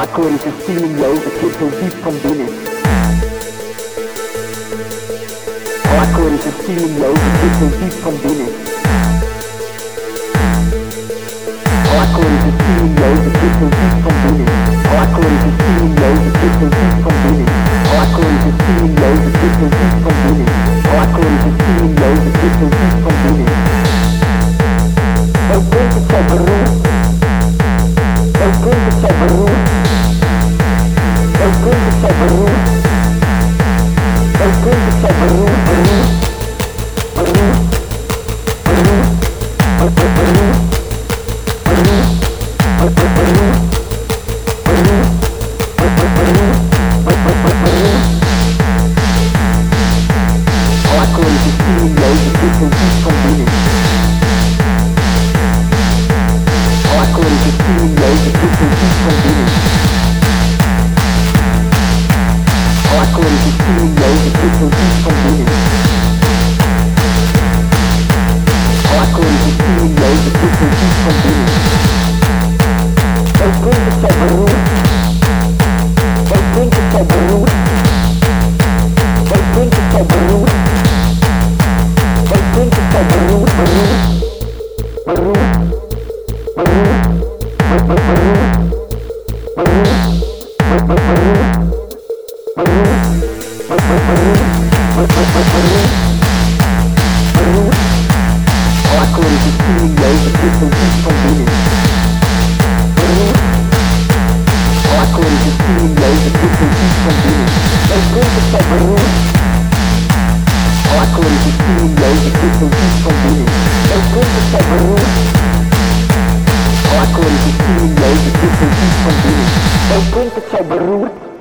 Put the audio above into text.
cores is feelingloos, het zit zo diep van binnen. Alle cores is feelingloos, het zit zo diep van binnen. Alle cores is feelingloos, het zit zo diep van binnen. Alle cores is feelingloos, het zit zo diep van binnen. Alle cores is feelingloos, het zit zo diep van binnen. Alle cores is feelingloos, het zit zo diep van binnen. Zo klinkt het zo beroerd. Zo klinkt het zo beroerd. Zo klinkt het zo beroerd. Zo klinkt het zo beroerd, beroerd. Beroerd. Beroerd. Beroerd. Beroerd. Alle cores is feelingloos, het zit zo diep van binnen. Alle cores is feelingloos, het zit zo diep van binnen. Alle cores is feelingloos, het zit zo diep van binnen. Alle cores is feelingloos, het zit zo diep van binnen. Zo klinkt het zo beroerd. Zo klinkt het zo beroerd. Zo klinkt het zo beroerd. Zo klinkt het zo beroerd, beroerd. Beroerd. Beroerd. Beroerd. Beroerd. Beroerd. Alle cores is feelingloos, het zit zo diep van binnen. Alle cores is feelingloos, het zit zo diep van binnen. Zo klinkt het zo beroerd. Alle cores is feelingloos, het zit zo diep van binnen. Zo klinkt het zo beroerd. Alle cores is feelingloos, het zit zo diep van binnen. Zo klinkt het zo beroerd.